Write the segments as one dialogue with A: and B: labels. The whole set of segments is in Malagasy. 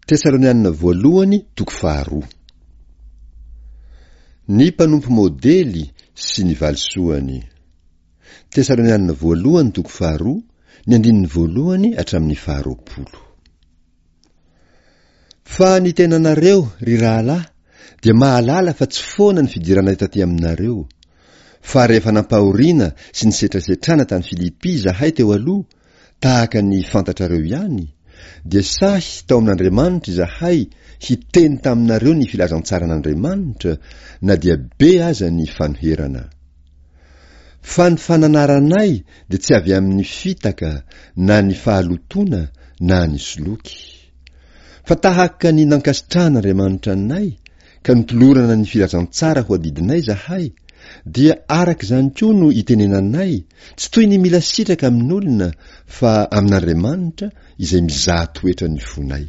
A: Tesalonianina voalohany toko 2. Ny mpanompo modely sy ny valisoany. Tesalonianina voalohany toko 2, ny 1 hatramin'ny 20. Fa ny tenanareo ry rahalahy dia mahalala fa tsy foana ny fidirana taty aminareo. Fa rehefa nampahoriana sy ny setrasetrana tany Filipi zahay teo aloha, tahaka ny fantatrareo ihany, dia sahy tao amin'Andriamanitra izahay hiteny taminareo ny filazantsara'Andriamanitra, na dia be aza ny fanoherana. Fa ny fananaranay dia tsy avy amin'ny fitaka, na ny fahalotona, na ny soloky. Fa tahaka ny nankasitrahan'Andriamanitra anay, ka nitolorana ny filazantsara ho adidinay zahay, dia araka izany koa no itenenanay, tsy toy ny mila sitraka amin'olona, fa amin'Andriamanitra izay mizaha toetra ny fonay.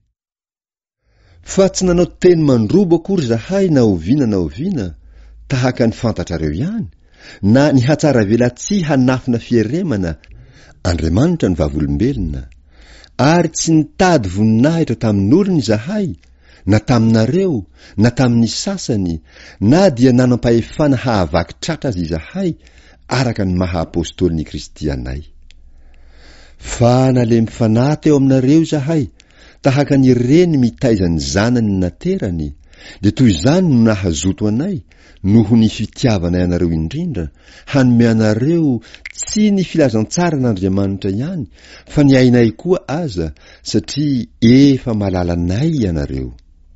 A: Fa tsy nanao teny mandrobo akory zahay na oviana, tahaka ny fantatrareo ihany, na ny hatsara velatsia hanafina fieremana, Andriamanitra ny vavolombelona, ary tsy nitady voninahitra tamin'olona izahay, na taminareo, na tamin'ny sasany, na dia nanam-pahefana hahavaky tratra azy izahay, araka ny maha-apôstôly Kristy anay. Fa nalemy fanahy teo aminareo izahay, tahaka ny reny mitaiza ny zanany naterany, dia toy izany no nahazoto anay, noho ny fitiavanay anareo indrindra, hanome anareo tsy ny filazantsara'Andriamanitra ihany, fa ny ainay koa aza, satria efa malalanay ianareo.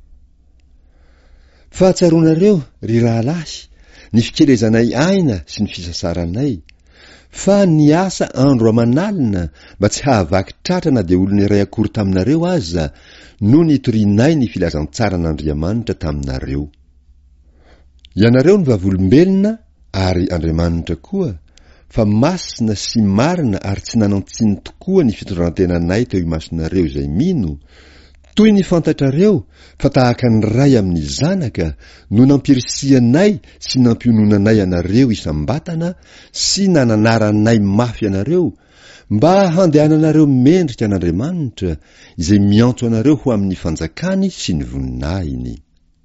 A: Fahatsaronareo ry rahalahy, ny fikelezanay aina sy ny fisasaranay, fa ny asa andro amanalina mba tsy hahavaky tratra na dia olona iray akory taminareo aza, no nitorianay ny filazantsara'Andriamanitra taminareo. Ianareo ny vavolombelona ary Andriamanitra koa, fa masina sy marina ary tsy nanantsiny tokoa ny fitondrantenanay teo imasonareo izay mino, toy ny fantatrareo fa tahaka ny ray amin'ny zanaka no nampirisianay sy nampiononanay anareo isam-batana sy nananaranay mafy anareo, mba handehananareo mendrika an'Andriamanitra izay miantso anareo ho amin'ny fanjakany sy ny voninahiny.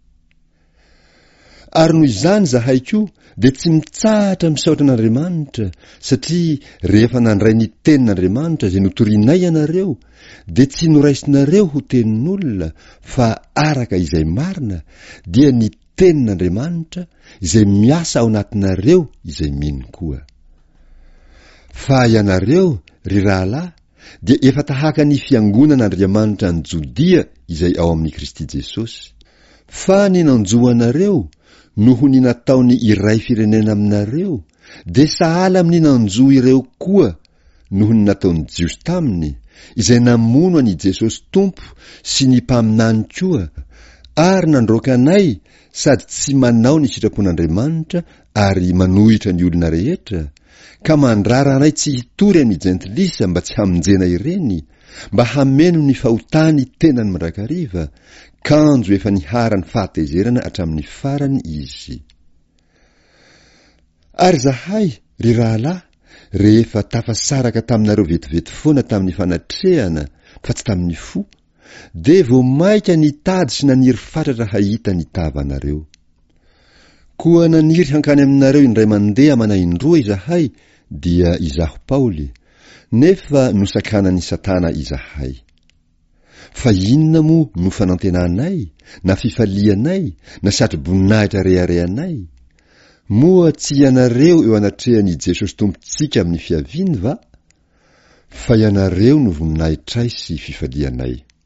A: Ary noho izany zahay koa dia tsy mitsahatra misaotra an'Andriamanitra, satria rehefa nandray ny tenin'Andriamanitra izay notorianay anareo, dia tsy noraisinareo ho tenin'olona, fa araka izay marina, dia ny tenin'Andriamanitra izay miasa ao anatinareo izay mino koa. Fa ianareo ry rahalahy dia efa tahaka ny fiangonan'Andriamanitra ny Jodia izay ao amin'ny Kristy Jesosy. Fa ny nanjoa anareo noho ny nataony iray firenena aminareo, dia sahala amin'ny nanjoa ireo koa noho ny nataony jiosy taminy, izay namono an'i Jesosy Tompo sy ny mpaminany koa, ary nandroaka anay sady tsy manao ny sitrapon'Andriamanitra ary manohitra ny olona rehetra, ka mandrara anay tsy hitory amin'ny jentilisa mba tsy hamonjena ireny, mba hameno ny fahotany tenany mandrakariva, kanjo efa nihara ny fahatezerana hatramin'ny farany izy. Ary zahay ry rahalahy, rehefa tafasaraka taminareo vetivety foana tamin'ny fanatrehana fa tsy tamin'ny fo, dia voamaika nitady sy naniry fatratra hahita ny tavanareo. Koa naniry hankany aminareo indray mandeha manaindroa izahay, dia izaho Paoly, nefa nosakanan'ny Satana izahay. Fa inona moa no fanantenanay, na fifalianay, na satry-boninahitra reharehanay? Moa tsy ianareo eo anatrehan'i Jesosy Tompontsika amin'ny fiaviany va? Fa ianareo no voninahitray sy fifalianay.